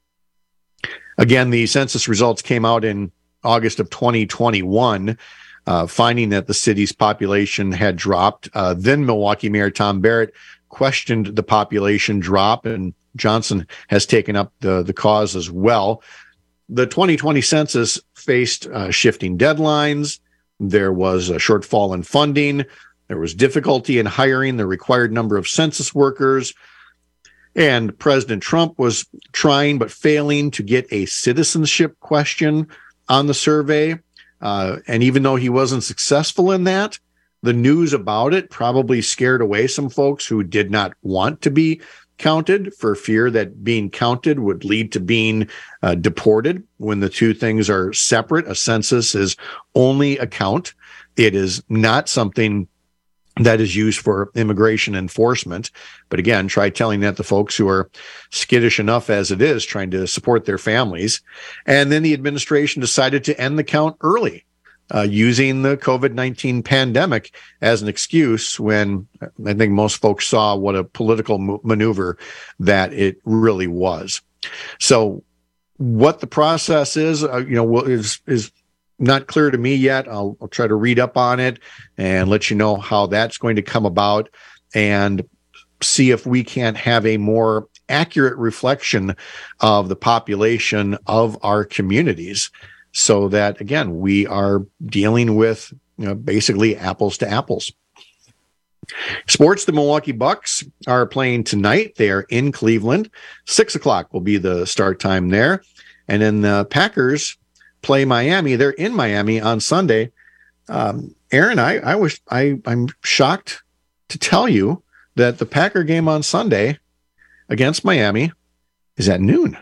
Again, the census results came out in August of twenty twenty-one, uh, finding that the city's population had dropped. Uh, then Milwaukee Mayor Tom Barrett questioned the population drop, and Johnson has taken up the, the cause as well. The twenty twenty census faced uh, shifting deadlines. There was a shortfall in funding. There was difficulty in hiring the required number of census workers. And President Trump was trying but failing to get a citizenship question on the survey. Uh, and even though he wasn't successful in that, the news about it probably scared away some folks who did not want to be counted, for fear that being counted would lead to being uh, deported, when the two things are separate. A census is only a count. It is not something that is used for immigration enforcement. But again, try telling that to folks who are skittish enough as it is, trying to support their families. And then the administration decided to end the count early, uh, using the COVID nineteen pandemic as an excuse, when I think most folks saw what a political mo- maneuver that it really was. So what the process is, uh, you know, is, is not clear to me yet. I'll, I'll try to read up on it and let you know how that's going to come about, and see if we can't have a more accurate reflection of the population of our communities. so that, again, we are dealing with, you know, basically apples to apples. Sports, the Milwaukee Bucks are playing tonight. They are in Cleveland. Six o'clock will be the start time there. And then the Packers play Miami. They're in Miami on Sunday. Um, Aaron, I, I was, I, I'm shocked to tell you that the Packer game on Sunday against Miami is at noon.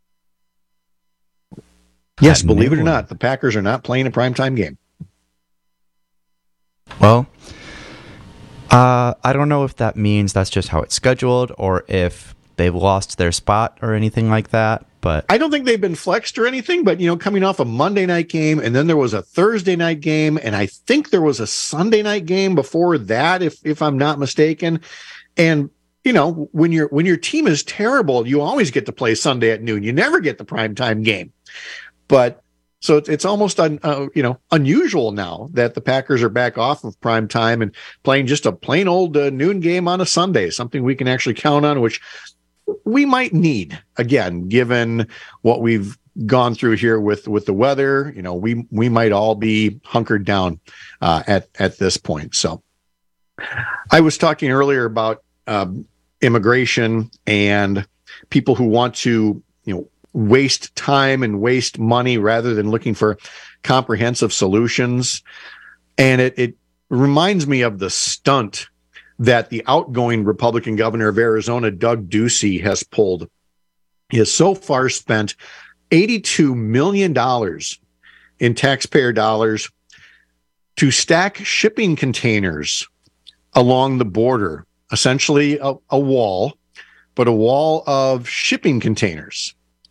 Yes, at believe noon. It or not, the Packers are not playing a primetime game. Well, uh, I don't know if that means that's just how it's scheduled or if they've lost their spot or anything like that. But I don't think they've been flexed or anything, but, you know, coming off a Monday night game, and then there was a Thursday night game, and I think there was a Sunday night game before that, if if I'm not mistaken. And, you know, when your when your team is terrible, you always get to play Sunday at noon. You never get the primetime game. But so it's, it's almost un, uh, you know unusual now that the Packers are back off of prime time and playing just a plain old uh, noon game on a Sunday, something we can actually count on, which we might need, again, given what we've gone through here with, with the weather. You know, we we might all be hunkered down uh, at, at this point. So I was talking earlier about um, immigration and people who want to, you know, waste time and waste money rather than looking for comprehensive solutions. And it, it reminds me of the stunt that the outgoing Republican governor of Arizona, Doug Ducey, has pulled. He has so far spent eighty-two million dollars in taxpayer dollars to stack shipping containers along the border, essentially a, a wall, but a wall of shipping containers.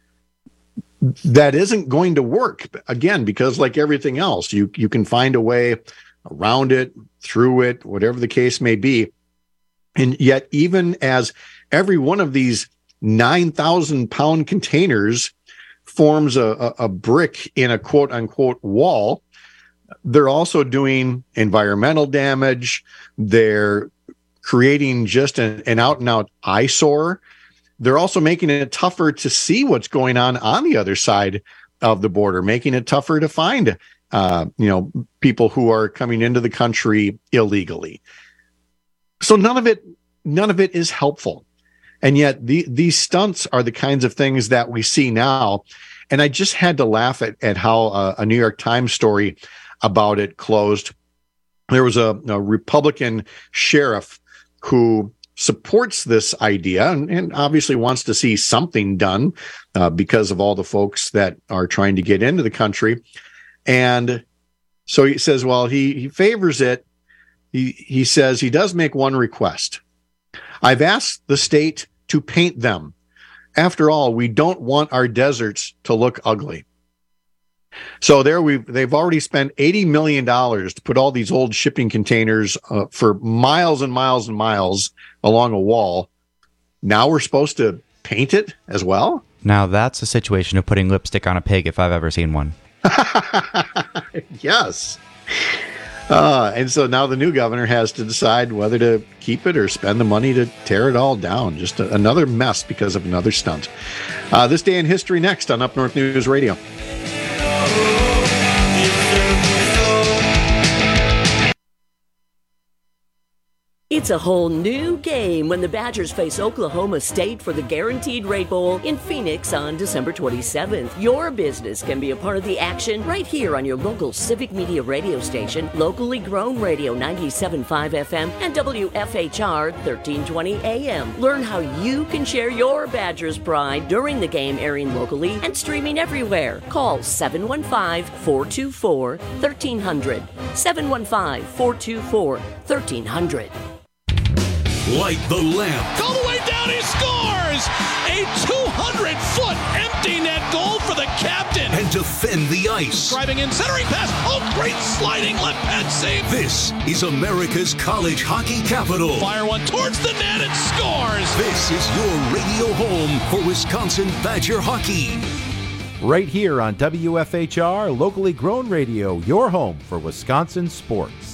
That isn't going to work, again, because like everything else, you, you can find a way around it, through it, whatever the case may be. And yet, even as every one of these nine thousand pound containers forms a, a, a brick in a quote unquote wall, they're also doing environmental damage. They're creating just an, an out and out eyesore. They're also making it tougher to see what's going on on the other side of the border, making it tougher to find, uh, you know, people who are coming into the country illegally. So none of it, none of it is helpful. And yet the, these stunts are the kinds of things that we see now. And I just had to laugh at, at how uh, a New York Times story about it closed. There was a, a Republican sheriff who supports this idea and, and obviously wants to see something done uh, because of all the folks that are trying to get into the country. And so he says, well, he, he favors it. He, he says he does make one request. I've asked the state to paint them. After all, we don't want our deserts to look ugly. So there we've they've already spent eighty million dollars to put all these old shipping containers uh, for miles and miles and miles along a wall. Now we're supposed to paint it as well? Now that's a situation of putting lipstick on a pig if I've ever seen one. Yes. Uh, and so now the new governor has to decide whether to keep it or spend the money to tear it all down. Just a, another mess because of another stunt. Uh, this day in history next on Up North News Radio. It's a whole new game when the Badgers face Oklahoma State for the Guaranteed Rate Bowl in Phoenix on December twenty-seventh. Your business can be a part of the action right here on your local Civic Media radio station, locally grown radio ninety-seven point five F M and W F H R thirteen twenty A M. Learn how you can share your Badgers pride during the game, airing locally and streaming everywhere. Call seven one five, four two four, one three zero zero. seven one five, four two four, one three zero zero. Light the lamp. All the way down, he scores! A two hundred foot empty net goal for the captain. And defend the ice. Driving in, centering pass. Oh, great sliding left pad save. This is America's college hockey capital. Fire one towards the net and scores. This is your radio home for Wisconsin Badger hockey. Right here on W F H R, locally grown radio, your home for Wisconsin sports.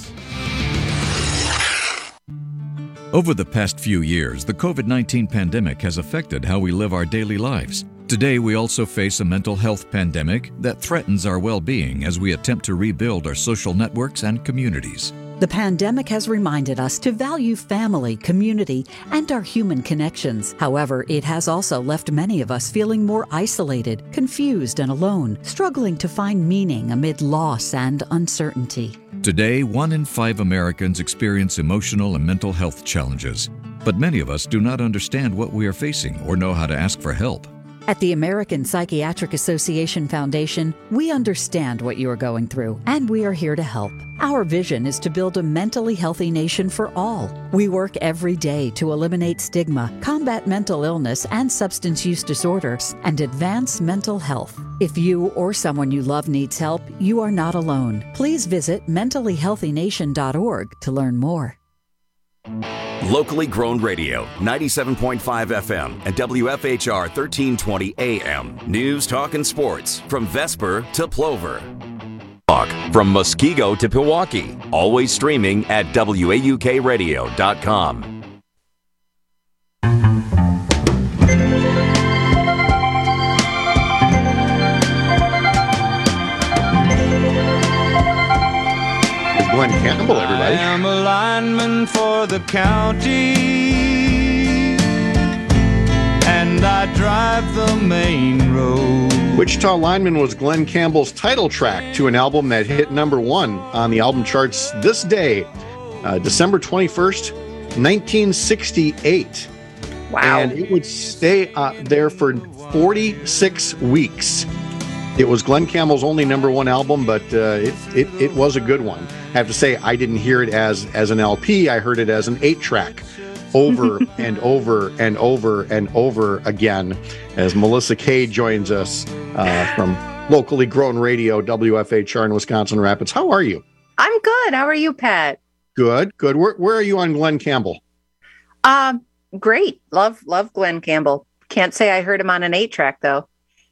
Over the past few years, the COVID nineteen pandemic has affected how we live our daily lives. today, we also face a mental health pandemic that threatens our well-being as we attempt to rebuild our social networks and communities. The pandemic has reminded us to value family, community, and our human connections. However, it has also left many of us feeling more isolated, confused, and alone, struggling to find meaning amid loss and uncertainty. Today, one in five Americans experience emotional and mental health challenges, but many of us do not understand what we are facing or know how to ask for help. At the American Psychiatric Association Foundation, we understand what you are going through, and we are here to help. Our vision is to build a mentally healthy nation for all. We work every day to eliminate stigma, combat mental illness and substance use disorders, and advance mental health. If you or someone you love needs help, you are not alone. Please visit mentally healthy nation dot org to learn more. Locally grown radio, ninety-seven point five F M and W F H R thirteen twenty A M. News, talk, and sports from Vesper to Plover. Talk from Muskego to Pewaukee. Always streaming at W A U K radio dot com. Glenn Campbell, everybody. I am a lineman for the county, and I drive the main road. Wichita Lineman was Glenn Campbell's title track to an album that hit number one on the album charts this day, uh, December twenty-first, nineteen sixty-eight. Wow. And it would stay uh, there for forty-six weeks. It was Glenn Campbell's only number one album, but uh, it, it it was a good one. I have to say, I didn't hear it as as an L P. I heard it as an eight-track over and over and over and over again as Melissa Kay joins us uh, from locally grown radio, W F H R in Wisconsin Rapids. How are you? I'm good. How are you, Pat? Good, good. Where, where are you on Glenn Campbell? Um, great. Love, love Glenn Campbell. Can't say I heard him on an eight-track, though.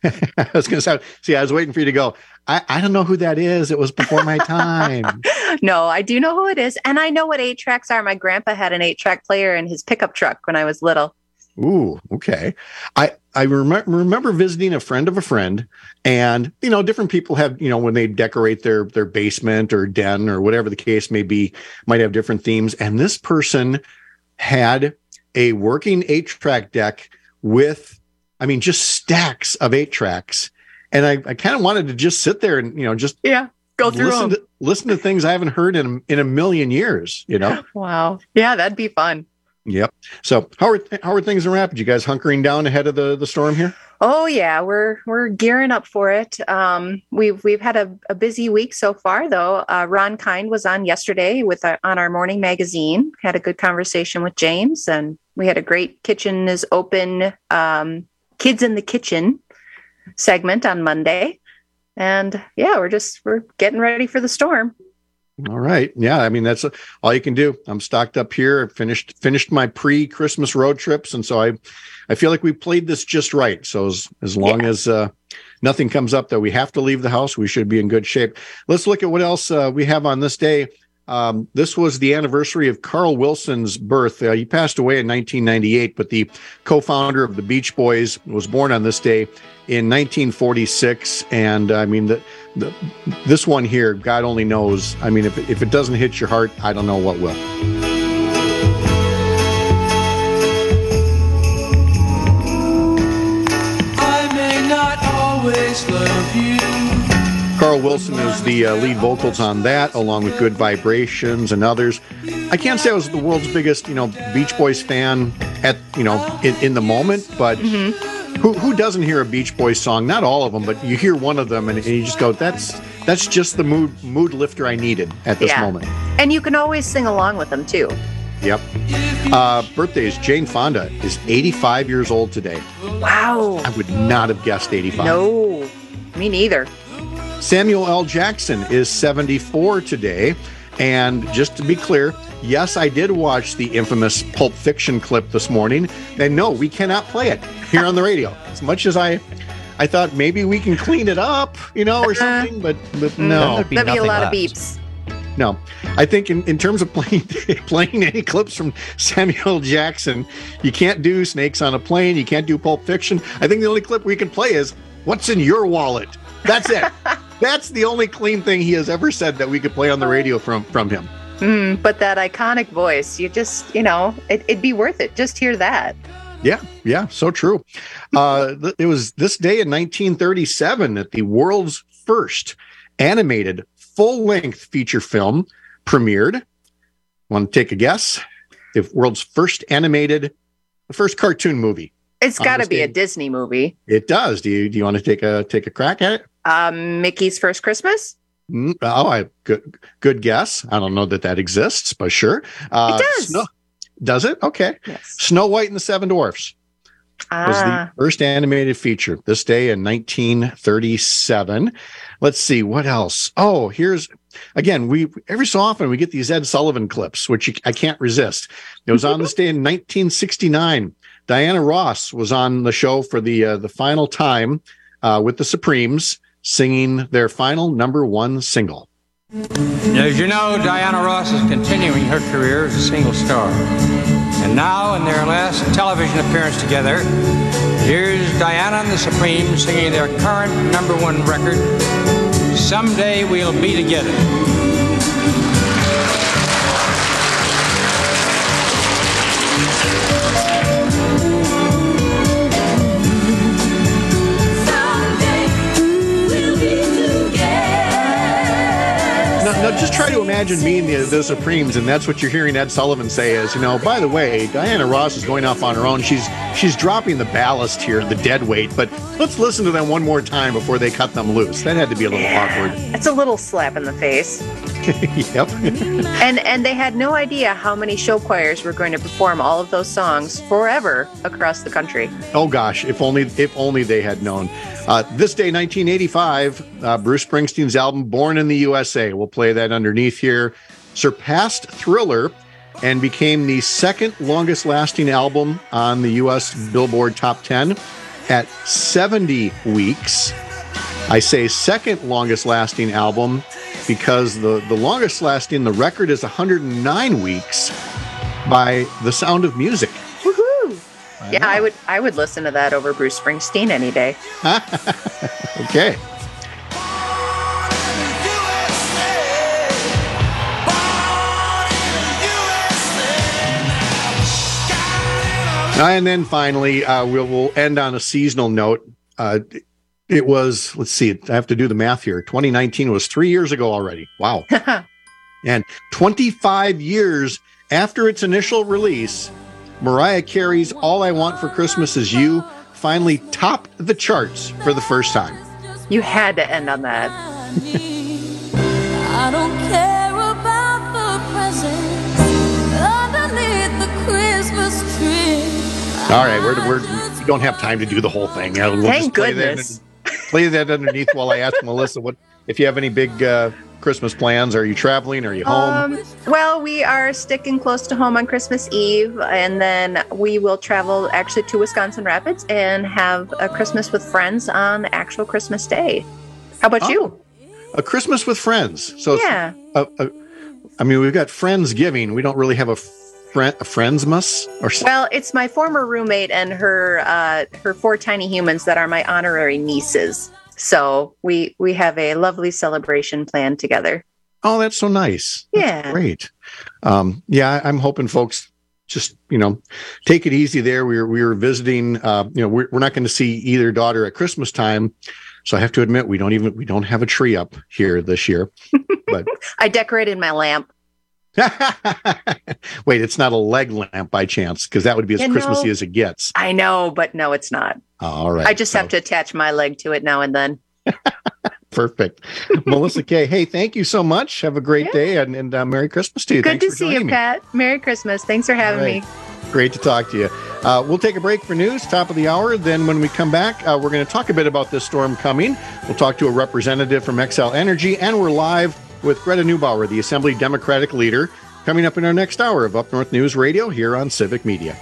I was going to say, see, I was waiting for you to go, I, I don't know who that is. It was before my time. No, I do know who it is. And I know what eight tracks are. My grandpa had an eight track player in his pickup truck when I was little. Ooh, okay. I, I rem- remember visiting a friend of a friend, and, you know, different people have, you know, when they decorate their, their basement or den or whatever the case may be, might have different themes. And this person had a working eight track deck with, I mean, just stacks of eight tracks. And I, I kind of wanted to just sit there and, you know, just yeah, go through listen them. to, listen to things I haven't heard in, in a million years, you know? Wow. Yeah, that'd be fun. Yep. So how are, th- how are things in Rapids? You guys hunkering down ahead of the, the storm here? Oh yeah, we're, we're gearing up for it. Um, we've, we've had a, a busy week so far though. Uh, Ron Kind was on yesterday with our, on our morning magazine, had a good conversation with James, and we had a great Kitchen is Open, um, Kids in the Kitchen segment on Monday. And yeah, we're just, we're getting ready for the storm. All right. Yeah. I mean, that's all you can do. I'm stocked up here. I finished, finished my pre-Christmas road trips. And so I, I feel like we played this just right. So as, as long yeah. as uh, nothing comes up that we have to leave the house, we should be in good shape. Let's look at what else uh, we have on this day. Um, this was the anniversary of Carl Wilson's birth. Uh, he passed away in nineteen ninety-eight, but the co-founder of the Beach Boys was born on this day in nineteen forty-six. And I mean, the, the, this one here, God only knows. I mean, if it, if it doesn't hit your heart, I don't know what will. I may not always love you. Carl Wilson is the uh, lead vocals on that, along with Good Vibrations and others. I can't say I was the world's biggest, you know, Beach Boys fan at, you know, in, in the moment, but mm-hmm. who who doesn't hear a Beach Boys song? Not all of them, but you hear one of them and, and you just go, that's that's just the mood mood lifter I needed at this yeah. moment. And you can always sing along with them too. Yep. Uh, birthdays. Jane Fonda is eighty-five years old today. Wow. I would not have guessed eighty-five. No, me neither. Samuel L. Jackson is seventy-four today. And just to be clear, yes, I did watch the infamous Pulp Fiction clip this morning. And no, we cannot play it here on the radio. As much as I I thought maybe we can clean it up, you know, or something, but, but no. There'd be, be a lot left. of beeps. no. I think in, in terms of playing playing any clips from Samuel Jackson, you can't do Snakes on a Plane. You can't do Pulp Fiction. I think the only clip we can play is What's in Your Wallet. That's it. That's the only clean thing he has ever said that we could play on the radio from, from him. Mm, but that iconic voice, you just, you know, it, it'd be worth it. Just hear that. Yeah, yeah, so true. Uh, th- it was this day in nineteen thirty-seven that the world's first animated full-length feature film premiered. Want to take a guess? The world's first animated, the first cartoon movie. It's got to be a Disney movie. It does. Do you do you want to take a take a crack at it? Um, Mickey's First Christmas. Mm, oh, I good good guess. I don't know that that exists, but sure. Uh, it does. Snow, does it? Okay. Yes. Snow White and the Seven Dwarfs ah. was the first animated feature. This day in nineteen thirty-seven. Let's see what else. Oh, here's again. We every so often we get these Ed Sullivan clips, which you, I can't resist. It was on this day in nineteen sixty-nine. Diana Ross was on the show for the uh, the final time uh, with the Supremes, singing their final number one single. As you know, Diana Ross is continuing her career as a single star. And now, in their last television appearance together, here's Diana and the Supremes singing their current number one record, Someday We'll Be Together. Now, just try to imagine being the, the Supremes, and that's what you're hearing Ed Sullivan say is, you know, by the way, Diana Ross is going off on her own. She's she's dropping the ballast here, the dead weight, but let's listen to them one more time before they cut them loose. That had to be a little yeah, awkward. It's a little slap in the face. Yep. and and they had no idea how many show choirs were going to perform all of those songs forever across the country. Oh gosh, if only if only they had known. Uh, this day, nineteen eighty-five, uh, Bruce Springsteen's album "Born in the U S A." We'll play that underneath here. Surpassed Thriller and became the second longest lasting album on the U S Billboard Top ten at seventy weeks. I say second longest lasting album because the, the longest lasting, the record is one hundred nine weeks by The Sound of Music. Woohoo! I yeah, know. I would I would listen to that over Bruce Springsteen any day. Okay. And then finally, uh, we'll, we'll end on a seasonal note. Uh, it was, let's see, I have to do the math here. twenty nineteen was three years ago already. Wow. And twenty-five years after its initial release, Mariah Carey's All I Want for Christmas Is You finally topped the charts for the first time. You had to end on that. I don't care about the presents underneath the Christmas tree. All right, we're, we're, we don't have time to do the whole thing. Yeah, we'll Thank just play goodness. That, play that underneath while I ask Melissa what if you have any big uh, Christmas plans. Are you traveling? Are you home? Um, well, we are sticking close to home on Christmas Eve, and then we will travel actually to Wisconsin Rapids and have a Christmas with friends on actual Christmas Day. How about Oh. you? A Christmas with friends. So Yeah. A, a, I mean, we've got Friendsgiving. We don't really have a friend, a Friendsmas or something. Well, it's my former roommate and her uh, her four tiny humans that are my honorary nieces. So we we have a lovely celebration planned together. Oh, that's so nice. That's Yeah. great. Um, yeah, I'm hoping folks just, you know, take it easy there. We were, we were visiting, uh, you know, we're, we're not going to see either daughter at Christmas time. So I have to admit, we don't even, we don't have a tree up here this year, but I decorated my lamp. wait, it's not a leg lamp by chance, because that would be as You know- Christmassy as it gets. I know, but no, it's not. All right. I just have to attach my leg to it now and then. Perfect. Melissa Kay, hey, thank you so much. Have a great day, and, and uh, Merry Christmas to you. Good Thanks to for see you, joining me. Pat. Merry Christmas. Thanks for having All right. me. Great to talk to you. Uh, we'll take a break for news, top of the hour. Then when we come back, uh, we're going to talk a bit about this storm coming. We'll talk to a representative from Xcel Energy, and we're live with Greta Neubauer, the Assembly Democratic leader, coming up in our next hour of Up North News Radio here on Civic Media.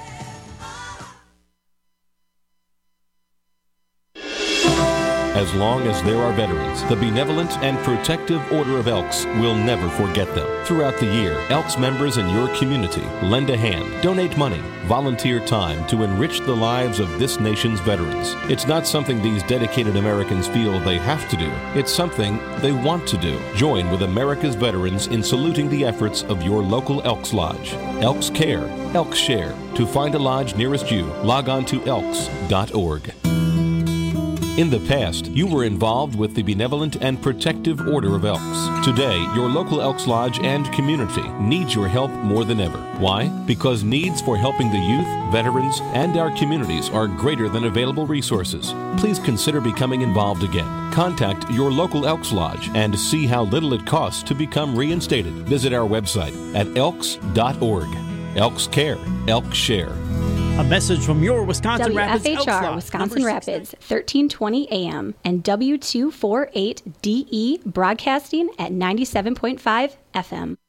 As long as there are veterans, the Benevolent and Protective Order of Elks will never forget them. Throughout the year, Elks members in your community lend a hand, donate money, volunteer time to enrich the lives of this nation's veterans. It's not something these dedicated Americans feel they have to do. It's something they want to do. Join with America's veterans in saluting the efforts of your local Elks Lodge. Elks Care, Elks Share. To find a lodge nearest you, log on to elks dot org. In the past, you were involved with the Benevolent and Protective Order of Elks. Today, your local Elks Lodge and community needs your help more than ever. Why? Because needs for helping the youth, veterans, and our communities are greater than available resources. Please consider becoming involved again. Contact your local Elks Lodge and see how little it costs to become reinstated. Visit our website at elks dot org. Elks Care, Elks Share. A message from your Wisconsin Rapids W F H R Wisconsin Rapids, thirteen twenty A M and W two forty-eight D E broadcasting at ninety-seven point five F M.